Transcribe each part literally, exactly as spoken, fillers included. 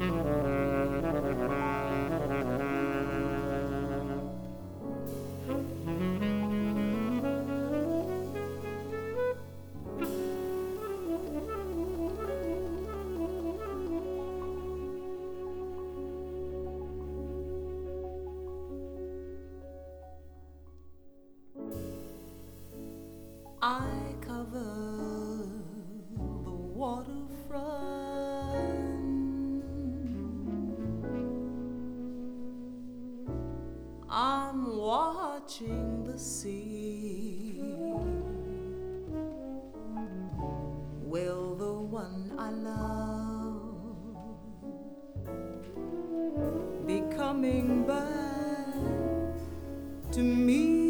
I cover the waterfront. I'm watching the sea. Will the one I love be coming back to me?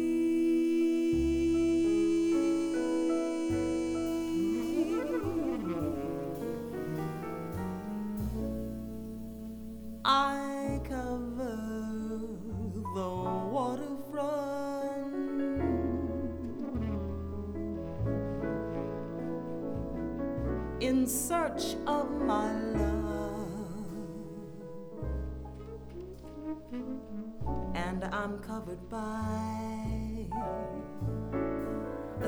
I cover the waterfront. In search of my love, and I'm covered by a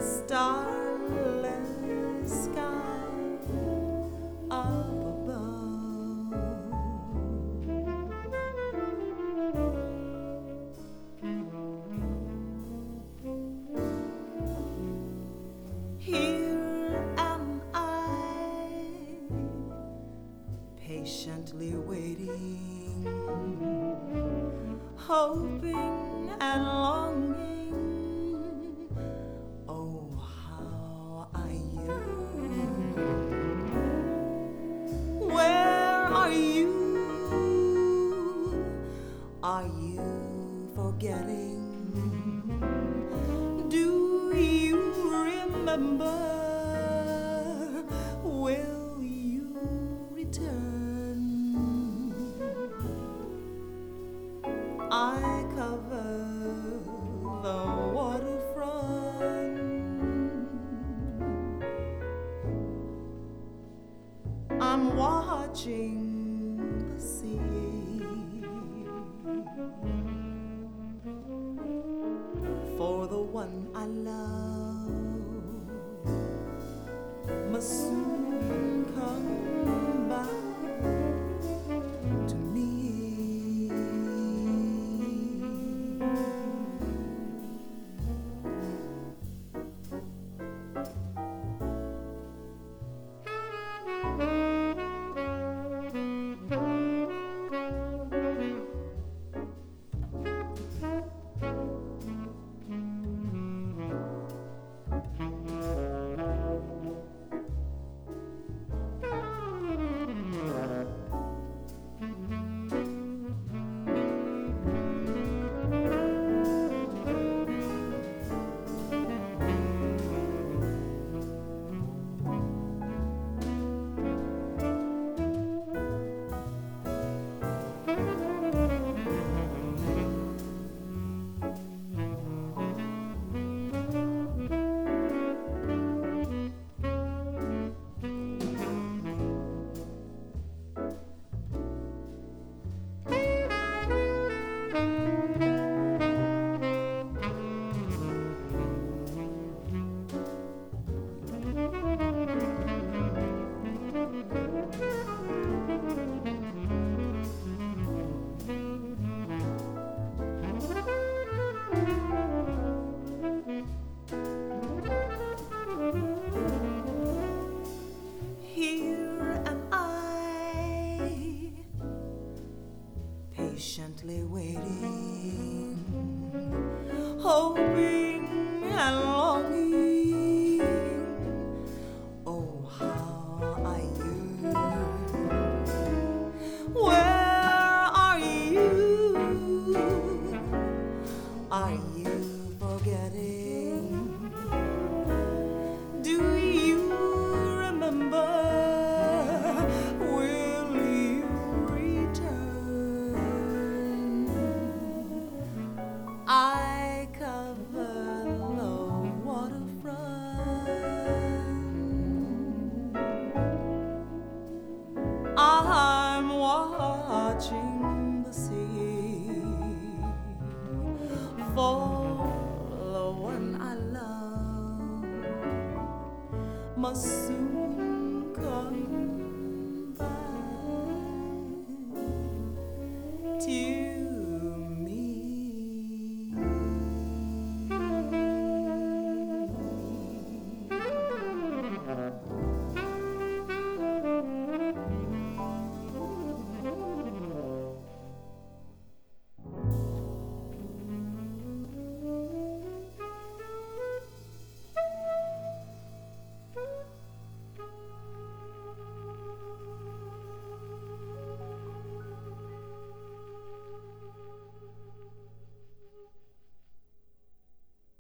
starless sky up above. Here am I, patiently waiting, hoping and longing. Oh, how I yearn. Where are you? Are you forgetting? Do you remember? Will you return? I cover the waterfront. I'm watching the sea for the one I love must soon come back to me. Patiently waiting, hoping and longing. Oh, how I yearn. Where are you? Are you forgetting? Do you remember? Will you return? I cover the will soon come by. Tears